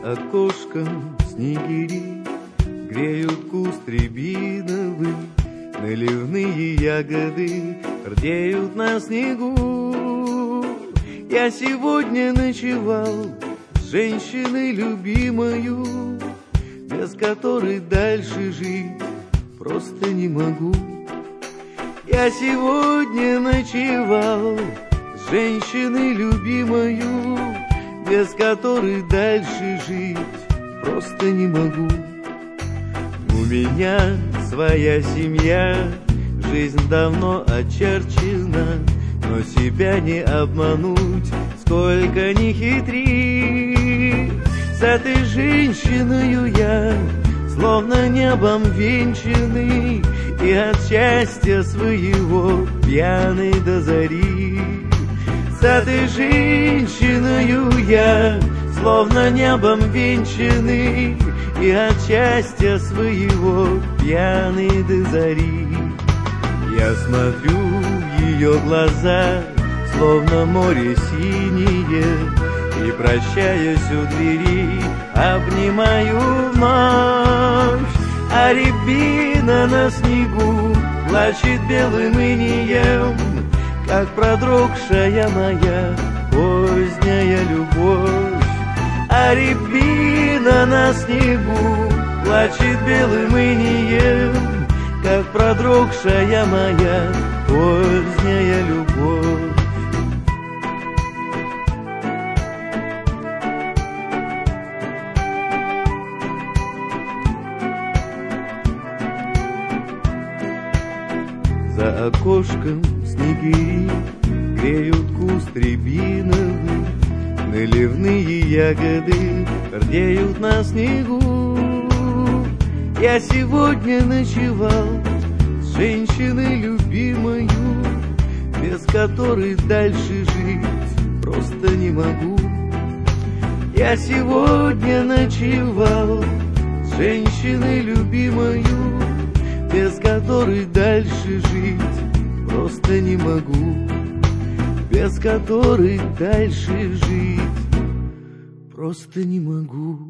окошком снегири греют куст рябиновый, наливные ягоды рдеют на снегу. Я сегодня ночевал с женщиной любимою, без которой дальше жить просто не могу. Я сегодня ночевал с женщиной любимою, без которой дальше жить просто не могу. У меня своя семья, жизнь давно очерчена, но себя не обмануть, сколько ни хитри. С этой женщиною я словно небом венчанный, и от счастья своего пьяный до зари. С этой женщиною я словно небом венчанный, и от счастья своего пьяный до зари. Я смотрю в ее глаза, словно море синее, и, прощаясь у двери, обнимаю вновь. А рябина на снегу плачет белым инеем, как продрогшая моя поздняя любовь. А рябина на снегу плачет белым инеем, как продрогшая моя поздняя любовь. За окошком снегири греют куст рябиновый, наливные ягоды рдеют на снегу. Я сегодня ночевал с женщиной любимою, без которой дальше жить просто не могу. Я сегодня ночевал с женщиной любимою, без которой дальше жить просто не могу. Без которой дальше жить просто не могу.